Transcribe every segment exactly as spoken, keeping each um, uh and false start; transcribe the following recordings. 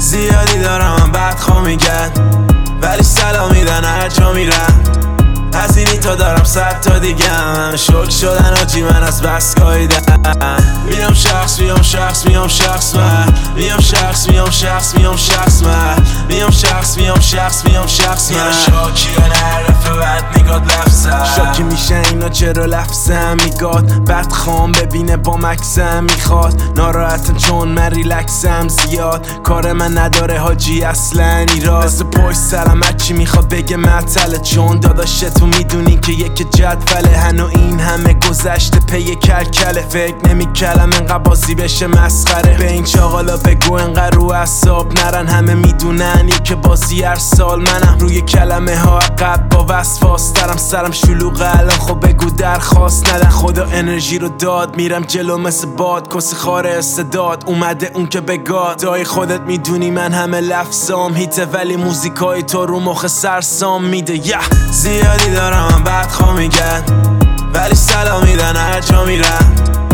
زیادی دارم من بدخواه میگن، ولی سلام میدن هر جا میرم. از اینی تا دارم صد تا دیگه هم شک شدن آجی من از بس گاییدن. میام شخص میام شخص میام شخص من میام شخص میام شخص میام شخص من میام شخص میام شخص میام شخص من شاکی و نعرفه بد نگاد لفظم شاکی میشه اینا چرا لفظم میگاد بدخوام ببینه با مکسم میخواد ناراحتم چون من ریلکسم زیاد کار من نداره حاجی اصلا ایراد مثل پشت سرم هرچی میخواد بگه معطله چون داداش تو میدونی که یک جدوله هنو این همه گذشته پی کلکله فکر نمیکردم انقدر بازی بشه مسخره به این چاقالا بگو انقدر رو اعصاب نرن همه میدونن یک بازی هر سال منم روی کلمه ها عقب با وسواس دارم سرم شلوغه الان خب بگو درخواست ندن خدا انرژی رو داد میرم جلو مثل باد کسی خار استعداد اومده اون که بگاد دای خودت میدونی من همه لفظام هیته ولی موزیکای تو رو مخ سرسام میده yeah. زیادی دارم من بدخواه میگن ولی سلام میدن هر جا میرم.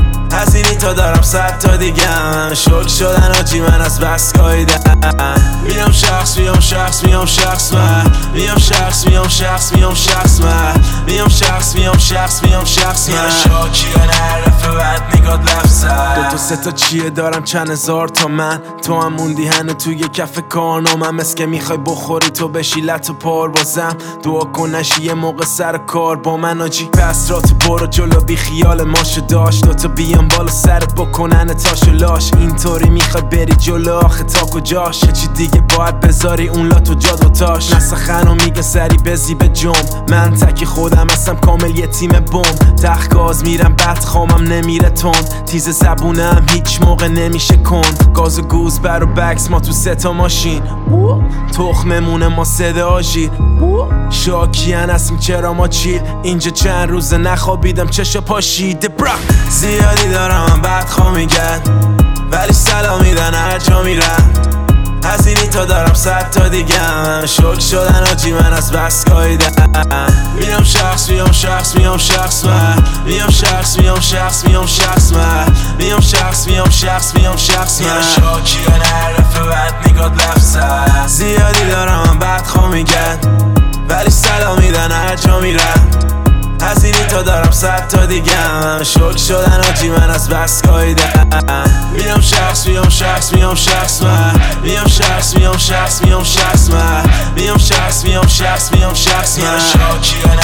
از اینی تا دارم صد تا دیگه هم شک شدن آجی من از بس گاییدن. میام شخص میام شخص میام شخص من میام شخص میام شخص میام شخص من میام شخص میام شخص میام شخص من شاکی و نعرفه بد نگاد لفظم دو تا سه تا چیه دارم چند هزار تا من تو هم موندی هنو توی کف کارنامم مثل که میخوای بخوری تو بشی لط و پار بازم دعا کن نشی یه موقع سر کار با من آجی پس را تو برو جلو بی خیال ماشو داشت دو تا بیام بالا سرت بکنن تاشو لاش اینطوری میخوای بری جلو آخه تا کجاش یه چی دیگه باید بذاری اون لاتو جاد و تاش نسخن و میگه سری بزی به جم من تکی خودم هستم کامل یه تیم بم تخت میرم بدخوامم نمیره تند تیز زبونم هیچ موقع نمیشه کند گاز و گوز بر و بکس ما تو سه تا ماشین تخممونه ما صدا آژیر شاکیان هستیم چرا ما چیل اینجا چند روزه نخوابیدم چشا پاشیده برا زیادی دارم من بدخواه میگن ولی سلام میدن هر جا میرم. از اینی تا دارم صد تا دیگه هم شک شدن آجی من از بس گاییدن. میام شخص میام شخص میام شخص من میام شخص میام شخص میام شخص من میام شخص میام شخص میام شخص من شاکی و نعرفه بد نگاد لفظم زیادی دارم من بدخواه میگن ولی سلام میدن هر جا میرم. از اینی تا دارم صد تا دیگه هم شک شدن آجی من از بس گاییدن. میام شخص میام شخص میام شخص من میام شخص میام شخص میام شخص من میام شخص میام شخص میام شخص من شاکی